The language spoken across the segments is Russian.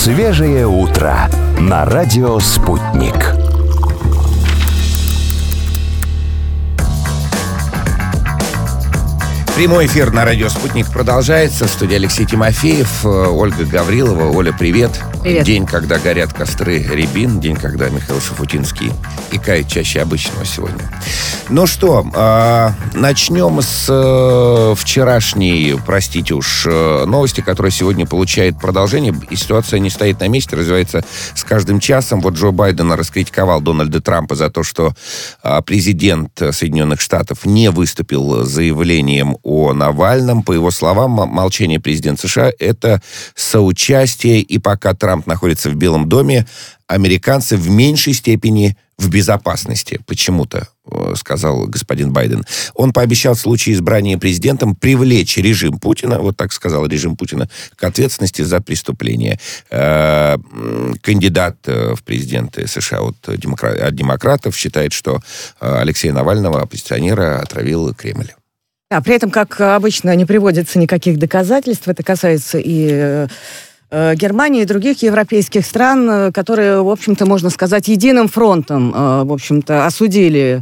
Свежее утро на радио «Спутник». Прямой эфир на радио «Спутник» продолжается. В студии Алексей Тимофеев, Ольга Гаврилова. Оля, привет. Привет. День, когда горят костры Рябин. День, когда Михаил Шафутинский икает чаще обычного сегодня. Ну что, начнем с вчерашней, простите уж, новости, которая сегодня получает продолжение. И ситуация не стоит на месте, развивается с каждым часом. Вот Джо Байден раскритиковал Дональда Трампа за то, что президент Соединенных Штатов не выступил с заявлением о Навальном. По его словам, молчание президента США — это соучастие, и пока Трамп находится в Белом доме, американцы в меньшей степени в безопасности. Почему-то, сказал господин Байден. Он пообещал в случае избрания президентом привлечь режим Путина, вот так сказал режим Путина, к ответственности за преступление. Кандидат в президенты США от демократов считает, что Алексея Навального, оппозиционера, отравил Кремль. Да, при этом, как обычно, не приводится никаких доказательств. Это касается и Германии и других европейских стран, которые, в общем-то, можно сказать, единым фронтом, в общем-то, осудили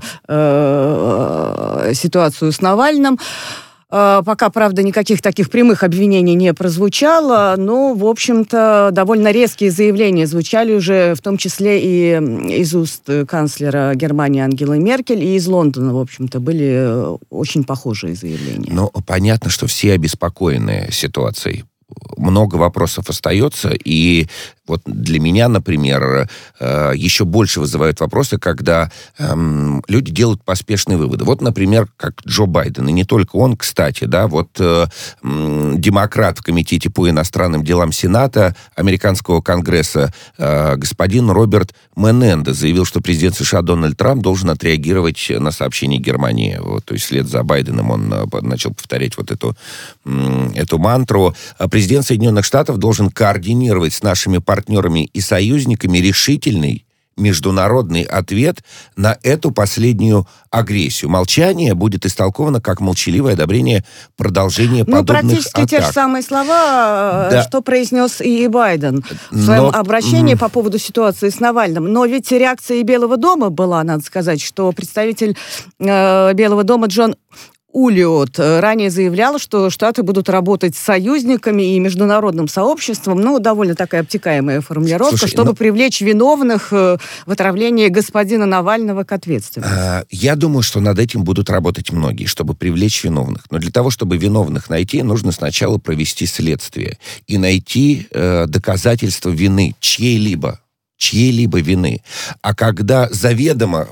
ситуацию с Навальным. Пока, правда, никаких таких прямых обвинений не прозвучало, но, в общем-то, довольно резкие заявления звучали уже, в том числе и из уст канцлера Германии Ангелы Меркель, и из Лондона, в общем-то, были очень похожие заявления. Ну, понятно, что все обеспокоены ситуацией. Много вопросов остается, и вот для меня, например, еще больше вызывают вопросы, когда люди делают поспешные выводы. Вот, например, как Джо Байден, и не только он, кстати, да, вот демократ в Комитете по иностранным делам Сената Американского Конгресса господин Роберт Менендес заявил, что президент США Дональд Трамп должен отреагировать на сообщение Германии. Вот, то есть вслед за Байденом он начал повторять вот эту мантру. Президент Соединенных Штатов должен координировать с нашими партнерами и союзниками решительный международный ответ на эту последнюю агрессию. Молчание будет истолковано как молчаливое одобрение продолжения подобных практически атак. Те же самые слова, да, что произнес и Байден в своем обращении по поводу ситуации с Навальным. Но ведь реакция и Белого дома была, надо сказать, что представитель Белого дома Джон Улиот ранее заявлял, что Штаты будут работать с союзниками и международным сообществом, довольно такая обтекаемая формулировка, чтобы привлечь виновных в отравлении господина Навального к ответственности. Я думаю, что над этим будут работать многие, чтобы привлечь виновных. Но для того, чтобы виновных найти, нужно сначала провести следствие и найти доказательства вины чьей-либо вины. А когда заведомо,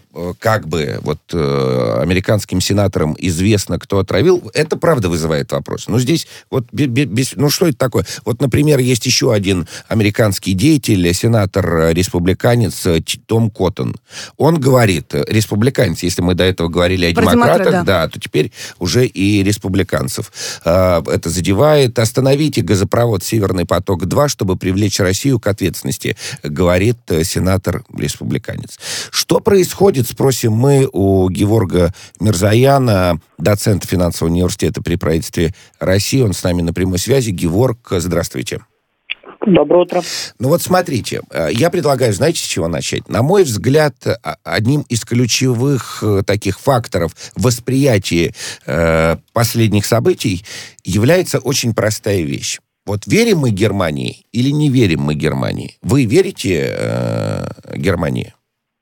американским сенаторам известно, кто отравил, это правда вызывает вопрос. Но здесь что это такое? Вот, например, есть еще один американский деятель, сенатор-республиканец Том Коттон. Он говорит, республиканец, если мы до этого говорили о демократах, да, то теперь уже и республиканцев. Это задевает. Остановите газопровод «Северный поток-2», чтобы привлечь Россию к ответственности, говорит сенатор-республиканец. Что происходит, спросим мы у Геворга Мирзояна, доцента финансового университета при правительстве России. Он с нами на прямой связи. Геворг, здравствуйте. Доброе утро. Ну вот смотрите, я предлагаю, знаете, с чего начать? На мой взгляд, одним из ключевых таких факторов восприятия последних событий является очень простая вещь. Вот верим мы Германии или не верим мы Германии? Вы верите Германии?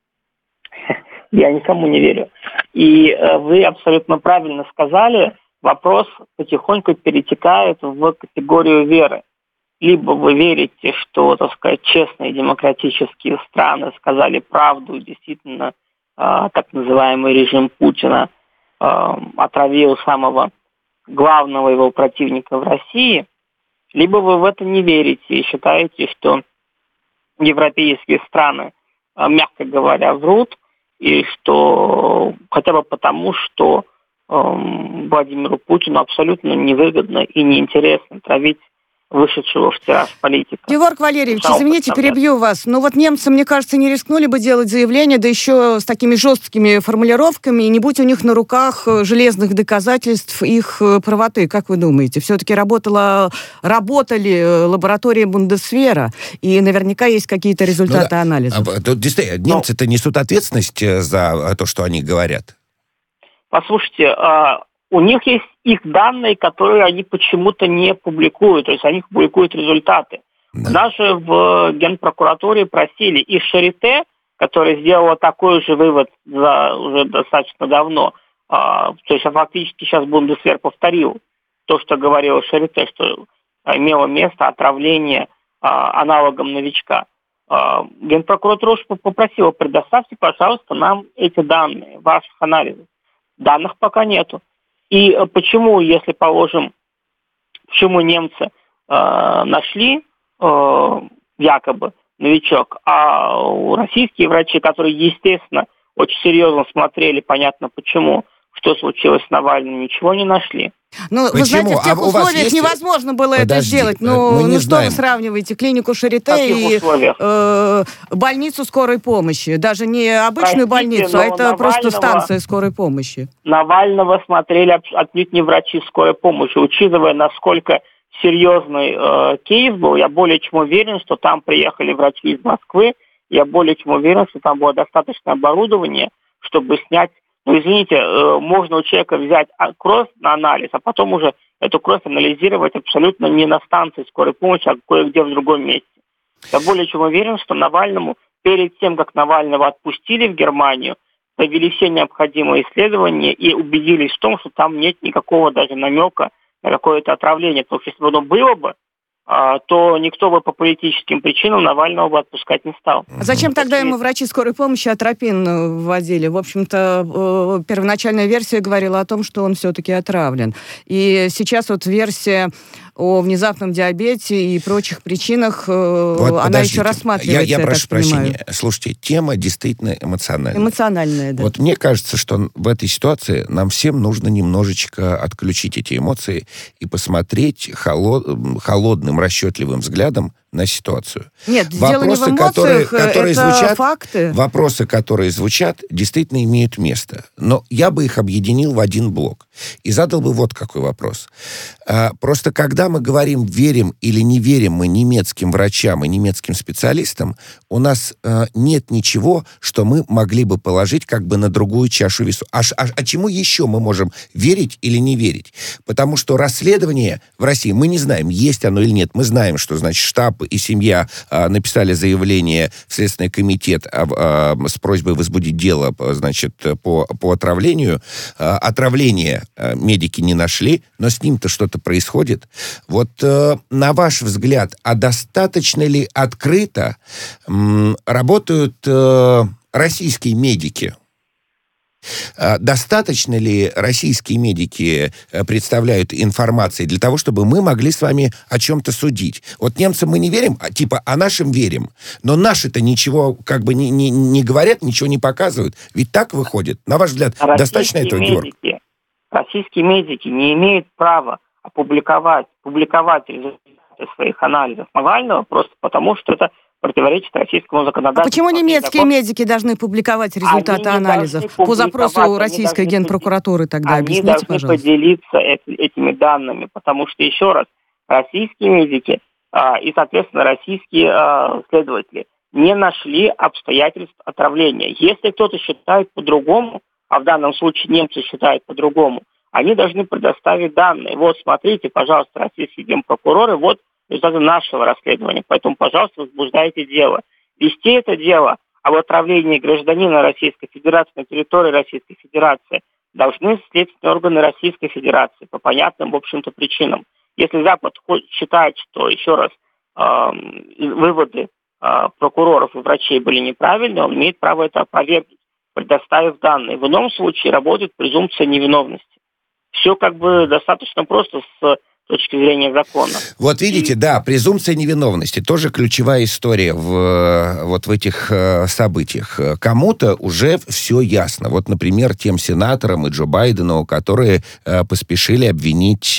Я никому не верю. И вы абсолютно правильно сказали, вопрос потихоньку перетекает в категорию веры. Либо вы верите, что, так сказать, честные демократические страны сказали правду, и действительно так называемый режим Путина отравил самого главного его противника в России, либо вы в это не верите и считаете, что европейские страны, мягко говоря, врут, и что хотя бы потому, что Владимиру Путину абсолютно невыгодно и неинтересно травить вышедшего в тираж политика. Георг Валерьевич, извините, перебью вас. Но вот немцы, мне кажется, не рискнули бы делать заявление, да еще с такими жесткими формулировками, и не будь у них на руках железных доказательств их правоты. Как вы думаете? Все-таки работали лаборатории Бундесвера, и наверняка есть какие-то результаты анализа. Тут действительно, немцы-то несут ответственность за то, что они говорят. Послушайте, у них есть их данные, которые они почему-то не публикуют, то есть они публикуют результаты. Да. Даже в Генпрокуратуре просили и Шарите, которая сделала такой же вывод уже достаточно давно, то есть фактически сейчас Бундесвер повторил то, что говорила Шарите, что имело место отравление аналогом новичка. Генпрокуратура попросила: предоставьте, пожалуйста, нам эти данные, ваших анализов. Данных пока нету. И почему, если положим, почему немцы нашли якобы новичок, а российские врачи, которые, естественно, очень серьезно смотрели, понятно почему, что случилось с Навальным, ничего не нашли. Ну, вы знаете, в тех условиях невозможно было это сделать. Ну что вы сравниваете клинику Шарите и больницу скорой помощи? Даже не обычную больницу, а это просто станция скорой помощи. Навального смотрели отнюдь не врачи скорой помощи. Учитывая, насколько серьезный кейс был, я более чем уверен, что там приехали врачи из Москвы, я более чем уверен, что там было достаточно оборудования, чтобы снять. Ну, извините, можно у человека взять кровь на анализ, а потом уже эту кровь анализировать абсолютно не на станции скорой помощи, а кое-где в другом месте. Я более чем уверен, что Навальному, перед тем, как Навального отпустили в Германию, провели все необходимые исследования и убедились в том, что там нет никакого даже намека на какое-то отравление. Потому что если бы оно было бы, то никто бы по политическим причинам Навального бы отпускать не стал. А зачем тогда ему врачи скорой помощи атропин вводили? В общем-то, первоначальная версия говорила о том, что он все-таки отравлен. И сейчас вот версия о внезапном диабете и прочих причинах, вот, она еще рассматривается. Я прошу прощения. Слушайте, тема действительно эмоциональная. Эмоциональная, да. Вот мне кажется, что в этой ситуации нам всем нужно немножечко отключить эти эмоции и посмотреть холодным, расчетливым взглядом на ситуацию. Нет, дело не в эмоциях, которые это звучат, факты. Вопросы, которые звучат, действительно имеют место. Но я бы их объединил в один блок. И задал бы вот какой вопрос. Просто когда мы говорим, верим или не верим мы немецким врачам и немецким специалистам, у нас нет ничего, что мы могли бы положить как бы на другую чашу весов. А чему еще мы можем верить или не верить? Потому что расследование в России, мы не знаем, есть оно или нет. Мы знаем, что, значит, штаб и семья написали заявление в Следственный комитет с просьбой возбудить дело, значит, по отравлению. Отравление медики не нашли, но с ним-то что-то происходит. Вот на ваш взгляд, а достаточно ли открыто работают российские медики? Достаточно ли российские медики представляют информации для того, чтобы мы могли с вами о чем-то судить? Вот немцам мы не верим, а нашим верим. Но наши-то ничего как бы не говорят, ничего не показывают. Ведь так выходит. На ваш взгляд, достаточно этого, Георг? Российские медики не имеют права публиковать результаты своих анализов Навального просто потому, что это противоречит российскому законодательству. А почему немецкие медики должны публиковать результаты анализов по запросу российской генпрокуратуры тогда? Объясните, пожалуйста. Они должны поделиться этими данными, потому что, еще раз, российские медики и, соответственно, российские следователи не нашли обстоятельств отравления. Если кто-то считает по-другому, а в данном случае немцы считают по-другому, они должны предоставить данные. Вот, смотрите, пожалуйста, российские генпрокуроры, вот результаты нашего расследования. Поэтому, пожалуйста, возбуждайте дело. Вести это дело об отравлении гражданина Российской Федерации на территории Российской Федерации должны следственные органы Российской Федерации по понятным, в общем-то, причинам. Если Запад считает, что, еще раз, выводы прокуроров и врачей были неправильны, он имеет право это опровергнуть, предоставив данные. В ином случае работает презумпция невиновности. Все как бы достаточно просто с точки зрения закона. Вот видите, да, презумпция невиновности тоже ключевая история в этих событиях. Кому-то уже все ясно. Вот, например, тем сенаторам и Джо Байдену, которые поспешили обвинить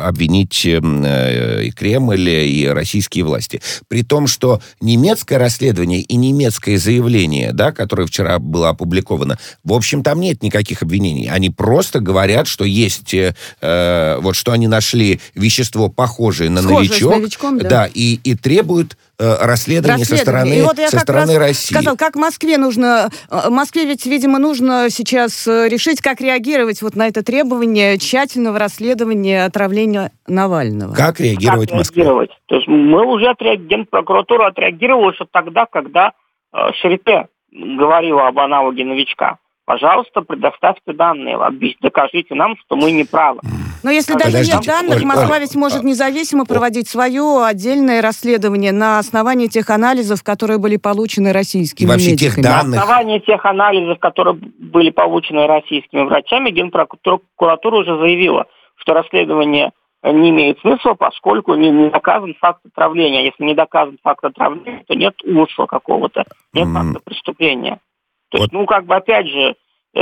и Кремль, и российские власти. При том, что немецкое расследование и немецкое заявление, да, которое вчера было опубликовано, в общем, там нет никаких обвинений. Они просто говорят, что есть, что они нашли вещество, похожее на новичок, да, и требуют расследования со стороны России. Сказал, как Москве нужно... Москве ведь, видимо, нужно сейчас решить, как реагировать вот на это требование тщательного расследования отравления Навального. Как реагировать Москве? То есть мы уже Генпрокуратура отреагировала еще тогда, когда Шарипе говорила об аналоге новичка. Пожалуйста, предоставьте данные, докажите нам, что мы не правы. Но если даже нет данных, Москва ведь может независимо проводить свое отдельное расследование на основании тех анализов, которые были получены российскими медиками. На основании тех анализов, которые были получены российскими врачами, Генпрокуратура уже заявила, что расследование не имеет смысла, поскольку не доказан факт отравления. А если не доказан факт отравления, то нет умысла какого-то, нет факта преступления. То есть, опять же,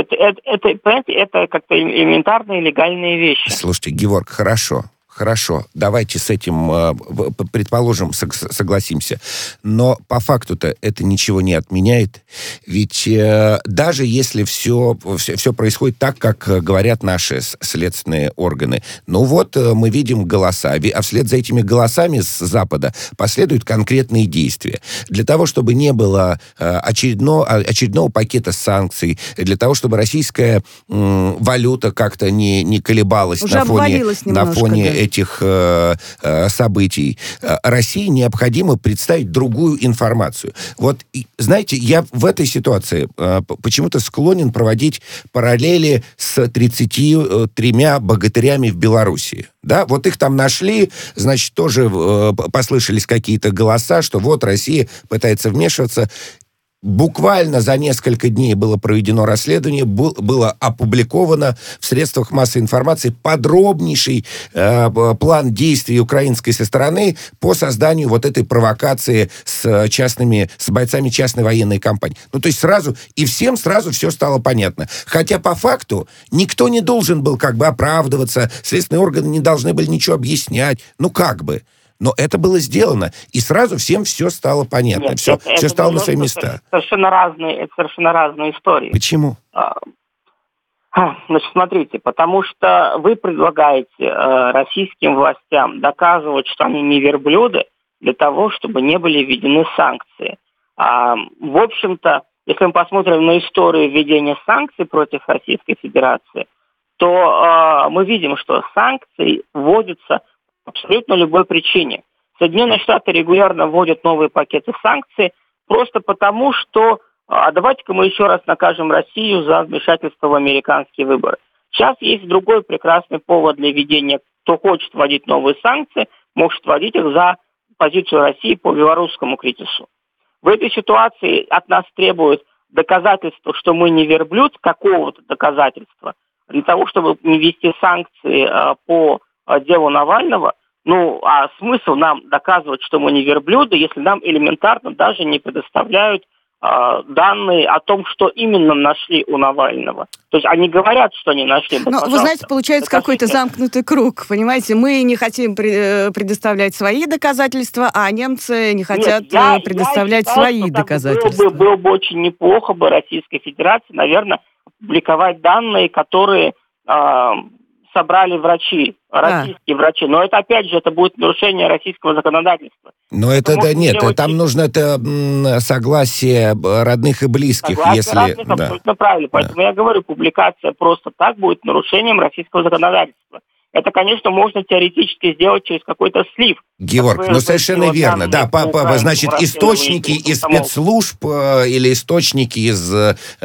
это как-то элементарные легальные вещи. Слушайте, Геворг, хорошо, давайте с этим, предположим, согласимся. Но по факту-то это ничего не отменяет. Ведь даже если все происходит так, как говорят наши следственные органы, мы видим голоса, а вслед за этими голосами с Запада последуют конкретные действия. Для того, чтобы не было очередного пакета санкций, для того, чтобы российская валюта как-то не колебалась на фоне этих событий, России необходимо представить другую информацию. Вот, знаете, я в этой ситуации почему-то склонен проводить параллели с 33 богатырями в Белоруссии. Да, вот их там нашли, значит, тоже послышались какие-то голоса, что вот Россия пытается вмешиваться. Буквально за несколько дней было проведено расследование, было опубликовано в средствах массовой информации подробнейший план действий украинской стороны по созданию вот этой провокации с бойцами частной военной компании. То есть всем сразу все стало понятно. Хотя по факту никто не должен был оправдываться, следственные органы не должны были ничего объяснять. Но это было сделано, и сразу всем все стало понятно. Нет, все стало на свои места. Это совершенно разные истории. Почему? Значит, смотрите, потому что вы предлагаете российским властям доказывать, что они не верблюды, для того, чтобы не были введены санкции. В общем-то, если мы посмотрим на историю введения санкций против Российской Федерации, то мы видим, что санкции вводятся абсолютно любой причине. Соединенные Штаты регулярно вводят новые пакеты санкций просто потому, что давайте-ка мы еще раз накажем Россию за вмешательство в американские выборы. Сейчас есть другой прекрасный повод для введения. Кто хочет вводить новые санкции, может вводить их за позицию России по белорусскому кризису. В этой ситуации от нас требуют доказательства, что мы не верблюд, какого-то доказательства, для того, чтобы не ввести санкции по делу Навального. А смысл нам доказывать, что мы не верблюды, если нам элементарно даже не предоставляют данные о том, что именно нашли у Навального. То есть они говорят, что они нашли. Вы знаете, получается какой-то замкнутый круг, понимаете? Мы не хотим предоставлять свои доказательства, а немцы не хотят предоставлять свои доказательства. Было бы очень неплохо Российской Федерации, наверное, публиковать данные, которые собрали российские врачи. Но это, опять же, это будет нарушение российского законодательства. Но там нужно согласие родных и близких. Родных абсолютно правильно. Поэтому я говорю, публикация просто так будет нарушением российского законодательства. Это, конечно, можно теоретически сделать через какой-то слив. Георг, совершенно верно. Да, значит, источники из спецслужб или источники из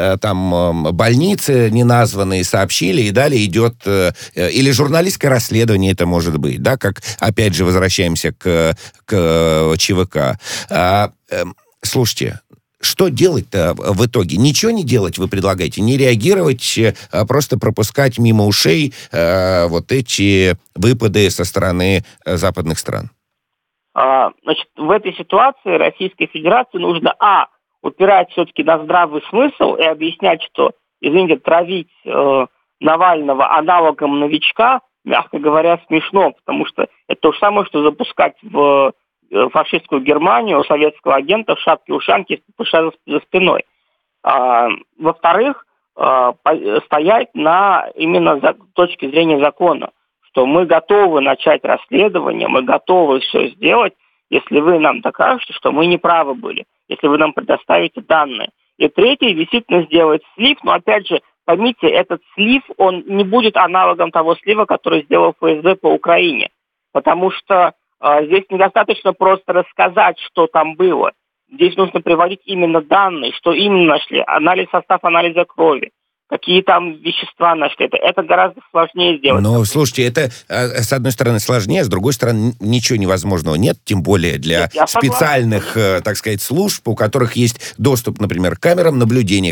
больницы неназванные сообщили, и далее идет... Или журналистское расследование это может быть, да, как, опять же, возвращаемся к ЧВК. Слушайте, что делать-то в итоге? Ничего не делать, вы предлагаете? Не реагировать, а просто пропускать мимо ушей вот эти выпады со стороны западных стран? Значит, в этой ситуации Российской Федерации нужно, упирать все-таки на здравый смысл и объяснять, что, извините, травить Навального аналогом новичка, мягко говоря, смешно, потому что это то же самое, что запускать в фашистскую Германию советского агента в шапке-ушанке с ППШ за спиной. Во-вторых, стоять на именно точке зрения закона, что мы готовы начать расследование, мы готовы все сделать, если вы нам докажете, что мы не правы были, если вы нам предоставите данные. И третье, действительно сделать слив, но опять же, поймите, этот слив, он не будет аналогом того слива, который сделал ФСБ по Украине, потому что здесь недостаточно просто рассказать, что там было. Здесь нужно приводить именно данные, что именно нашли, состав анализа крови, какие там вещества нашли. Это гораздо сложнее сделать. Но, слушайте, это, с одной стороны, сложнее, с другой стороны, ничего невозможного нет, тем более для специальных, так сказать, служб, у которых есть доступ, например, к камерам наблюдения,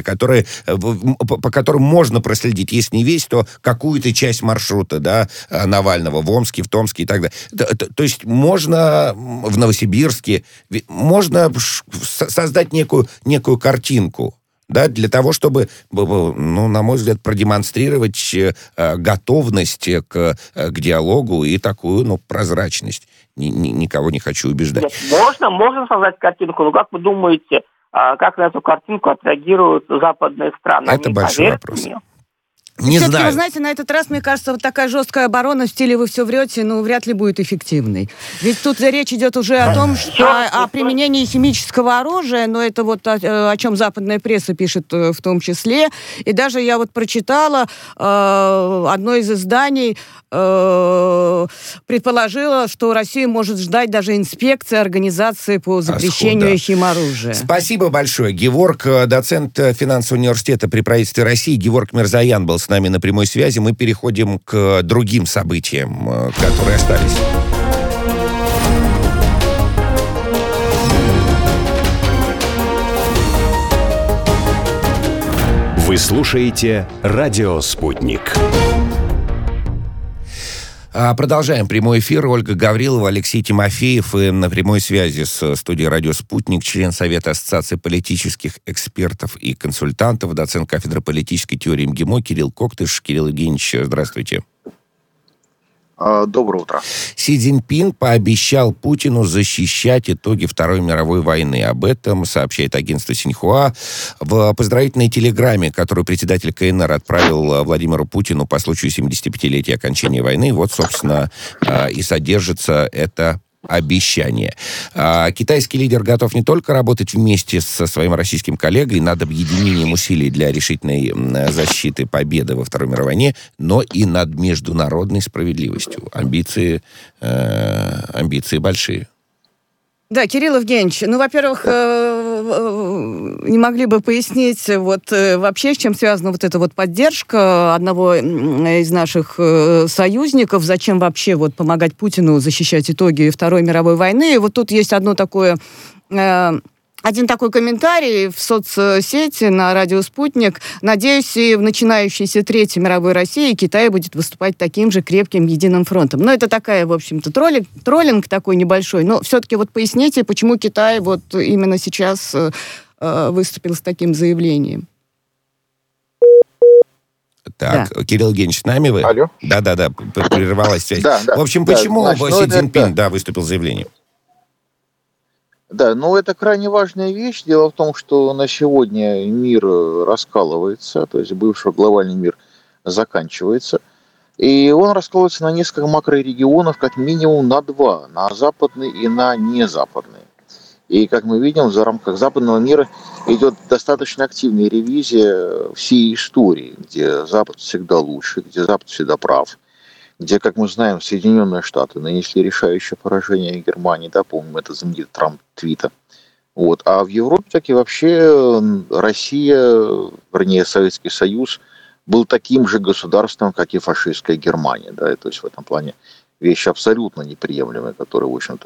по которым можно проследить, если не весь, то какую-то часть маршрута, да, Навального в Омске, в Томске и так далее. То есть можно в Новосибирске, можно создать некую картинку, да, для того, чтобы, на мой взгляд, продемонстрировать готовность к диалогу и такую, прозрачность. Никого не хочу убеждать. Можно создать картинку, но как вы думаете, как на эту картинку отреагируют западные страны? Это большой вопрос. Не знаю. Вы знаете, на этот раз, мне кажется, вот такая жесткая оборона в стиле «вы все врете», вряд ли будет эффективной. Ведь тут речь идет уже о том, о применении химического оружия, но это вот о чем западная пресса пишет в том числе. И даже я вот прочитала, одно из изданий предположило, что Россию может ждать даже инспекция организации по запрещению химоружия. Спасибо большое. Геворг, доцент финансового университета при правительстве России. Геворг Мирзоян был с нами на прямой связи. Мы переходим к другим событиям, которые остались. Вы слушаете «Радио Спутник». Продолжаем прямой эфир. Ольга Гаврилова, Алексей Тимофеев. И на прямой связи с студией «Радио Спутник» член Совета Ассоциации политических экспертов и консультантов, доцент кафедры политической теории МГИМО Кирилл Коктыш. Кирилл Евгеньевич, здравствуйте. Доброе утро. Си Цзиньпин пообещал Путину защищать итоги Второй мировой войны. Об этом сообщает агентство Синьхуа в поздравительной телеграмме, которую председатель КНР отправил Владимиру Путину по случаю 75-летия окончания войны. Вот, собственно, и содержится это обещание. Китайский лидер готов не только работать вместе со своим российским коллегой над объединением усилий для решительной защиты победы во Второй мировой войне, но и над международной справедливостью. Амбиции большие. Да, Кирилл Евгеньевич, во-первых, не могли бы пояснить вообще, с чем связана вот эта поддержка одного из наших союзников, зачем вообще помогать Путину защищать итоги Второй мировой войны. И вот тут есть один такой комментарий в соцсети на радио «Спутник». Надеюсь, и в начинающейся Третьей мировой России Китай будет выступать таким же крепким единым фронтом. Это такая, в общем-то, троллинг такой небольшой. Но все-таки поясните, почему Китай именно сейчас выступил с таким заявлением. Так, да. Кирилл Евгеньевич, с нами вы? Алло. Да, прервалась связь. Да. В общем, почему Си Цзиньпин выступил с заявлением? Да, это крайне важная вещь. Дело в том, что на сегодня мир раскалывается, то есть бывший глобальный мир заканчивается. И он раскалывается на несколько макрорегионов, как минимум на два, на западный и на незападный. И, как мы видим, в рамках западного мира идет достаточно активная ревизия всей истории, где Запад всегда лучше, где Запад всегда прав, где, как мы знаем, Соединенные Штаты нанесли решающее поражение Германии, помним, это знаменитый Трамп-твита. А в Европе так и вообще Россия, вернее, Советский Союз, был таким же государством, как и фашистская Германия. То есть в этом плане вещи абсолютно неприемлемые, которые, в общем-то,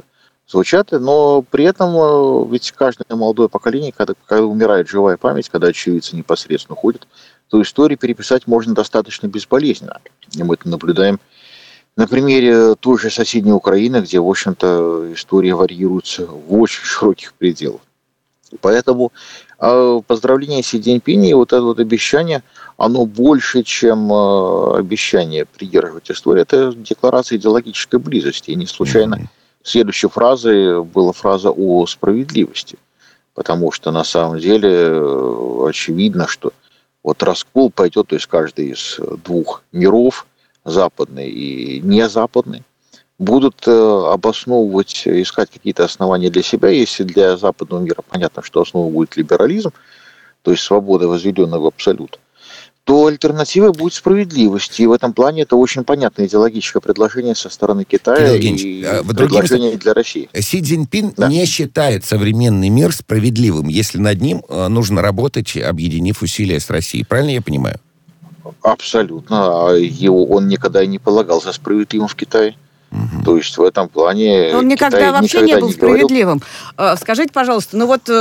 звучат, но при этом ведь каждое молодое поколение, когда умирает живая память, когда очевидцы непосредственно уходят, то историю переписать можно достаточно безболезненно. И мы это наблюдаем на примере той же соседней Украины, где, в общем-то, история варьируется в очень широких пределах. Поэтому поздравление Си Цзиньпиня и вот это вот обещание, оно больше, чем обещание придерживать историю. Это декларация идеологической близости. И не случайно следующей фразой была фраза о справедливости. Потому что на самом деле очевидно, что вот раскол пойдет, то есть каждый из двух миров, западный и незападный, будут обосновывать, искать какие-то основания для себя. Если для западного мира понятно, что основой будет либерализм, то есть свобода, возведенная в абсолют, то альтернативой будет справедливость. И в этом плане это очень понятное идеологическое предложение со стороны Китая и предложение для России. Си Цзиньпин не считает современный мир справедливым, если над ним нужно работать, объединив усилия с Россией. Правильно я понимаю? Абсолютно. Он никогда и не полагал за справедливым в Китае. То есть в этом плане он никогда вообще не был справедливым. Скажите, пожалуйста,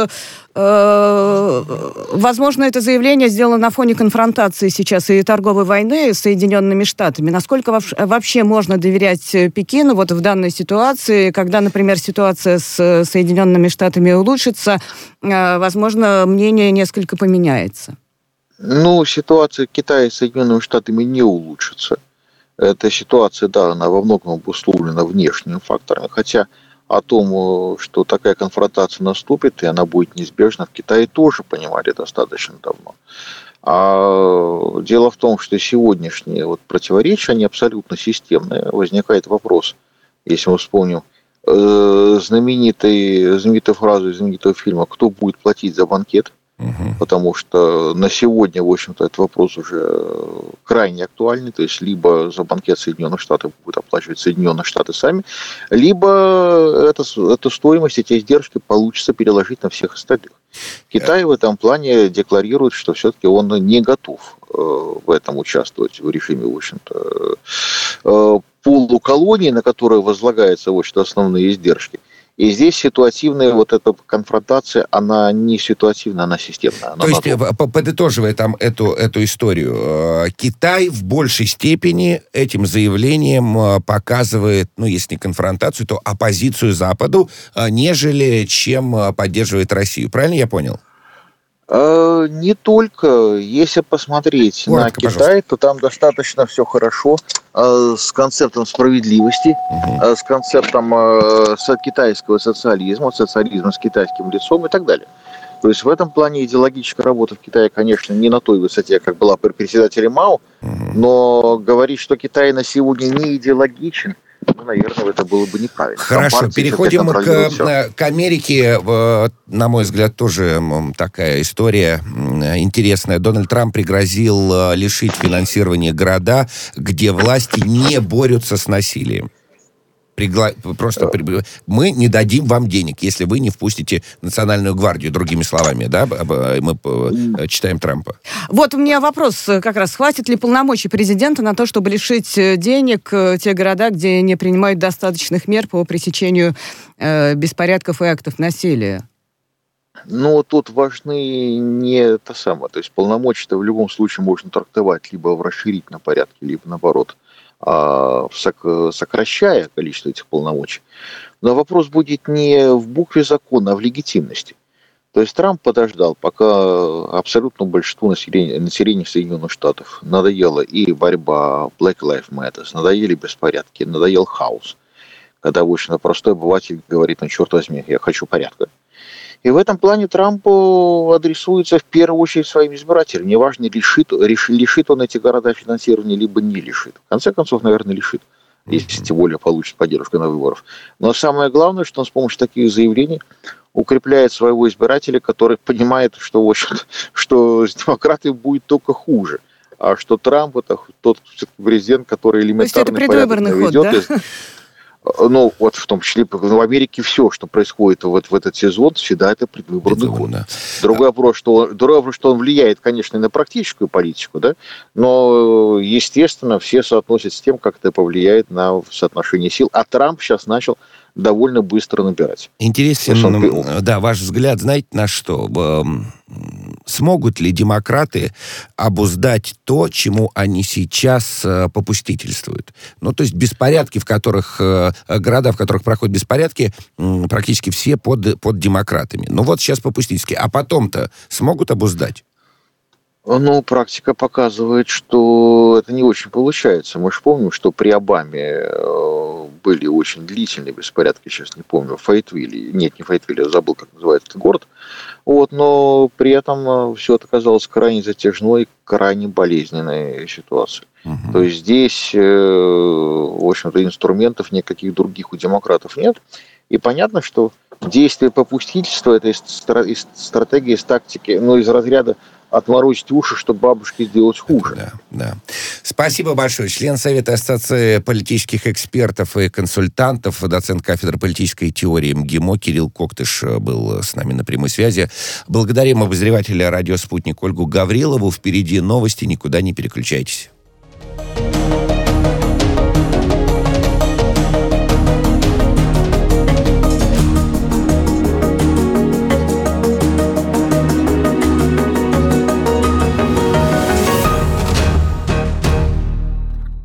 возможно, это заявление сделано на фоне конфронтации сейчас и торговой войны с Соединенными Штатами. Насколько вообще можно доверять Пекину вот в данной ситуации, когда, например, ситуация с Соединенными Штатами улучшится, возможно, мнение несколько поменяется? Ситуация Китая с Соединенными Штатами не улучшится. Эта ситуация, да, она во многом обусловлена внешними факторами, хотя о том, что такая конфронтация наступит, и она будет неизбежна, в Китае тоже понимали достаточно давно. А дело в том, что сегодняшние противоречия, они абсолютно системные. Возникает вопрос, если мы вспомним знаменитую фразу из знаменитого фильма «Кто будет платить за банкет?», потому что на сегодня, в общем-то, этот вопрос уже крайне актуальный. То есть, либо за банкет Соединенных Штатов будут оплачивать Соединенные Штаты сами, либо эту стоимость, эти издержки получится переложить на всех остальных. Китай в этом плане декларирует, что все-таки он не готов в этом участвовать в режиме, в общем-то, полуколонии, на которую возлагаются, в общем-то, основные издержки. И здесь ситуативная эта конфронтация, она не ситуативная, она системная. То есть, подытоживая эту историю, Китай в большей степени этим заявлением показывает, если не конфронтацию, то оппозицию Западу, нежели чем поддерживает Россию. Правильно я понял? Не только. Если посмотреть на Китай, то там достаточно все хорошо с концептом справедливости, с концептом китайского социализма с китайским лицом и так далее. То есть в этом плане идеологическая работа в Китае, конечно, не на той высоте, как была при председателе Мао, но говорить, что Китай на сегодня не идеологичен, наверное, это было бы неправильно. Хорошо, переходим к Америке. На мой взгляд, тоже такая история интересная. Дональд Трамп пригрозил лишить финансирования города, где власти не борются с насилием. Мы не дадим вам денег, если вы не впустите Национальную гвардию, другими словами, да, мы читаем Трампа. Вот у меня вопрос как раз. Хватит ли полномочий президента на то, чтобы лишить денег те города, где не принимают достаточных мер по пресечению беспорядков и актов насилия? Тут важны не то самое. То есть полномочия-то в любом случае можно трактовать либо в расширительном порядке, либо наоборот, сокращая количество этих полномочий. Но вопрос будет не в букве закона, а в легитимности. То есть Трамп подождал, пока абсолютно большинству населения Соединенных Штатов надоела и борьба Black Lives Matter, надоели беспорядки, надоел хаос. Когда, в общем, простой обыватель говорит, черт возьми, я хочу порядка. И в этом плане Трампу адресуется в первую очередь своим избирателям. Неважно, лишит он эти города финансирования, либо не лишит. В конце концов, наверное, лишит, если тем более получит поддержку на выборах. Но самое главное, что он с помощью таких заявлений укрепляет своего избирателя, который понимает, что, в общем, что с демократами будет только хуже. А что Трамп это тот президент, который элементарный порядок наведет. Да? В том числе в Америке все, что происходит в этот сезон, всегда это предвыборный ход. Да. Другой вопрос, что он влияет, конечно, и на практическую политику, да, но, естественно, все соотносят с тем, как это повлияет на соотношение сил. А Трамп сейчас начал довольно быстро набирать. Интересен, да, ваш взгляд, знаете, на что? Смогут ли демократы обуздать то, чему они сейчас попустительствуют? Ну, то есть беспорядки, города, в которых проходят беспорядки, практически все под демократами. Ну, вот сейчас попустительски. А потом-то смогут обуздать? Ну, практика показывает, что это не очень получается. Мы же помним, что при Обаме были очень длительные беспорядки, сейчас не помню, в Фейетвилле. Нет, не в Фейетвилле, я забыл, как называется этот город. Вот, но при этом все это оказалось крайне затяжной, крайне болезненной ситуацией. Угу. То есть здесь, в общем-то, инструментов никаких других у демократов нет. И понятно, что действие попустительства – это из стратегии, из тактики, из разряда отморозить уши, чтобы бабушке сделать хуже. Да. Спасибо большое. Член Совета Ассоциации политических экспертов и консультантов, доцент кафедры политической теории МГИМО Кирилл Коктыш был с нами на прямой связи. Благодарим обозревателя радио «Спутник» Ольгу Гаврилову. Впереди новости, никуда не переключайтесь.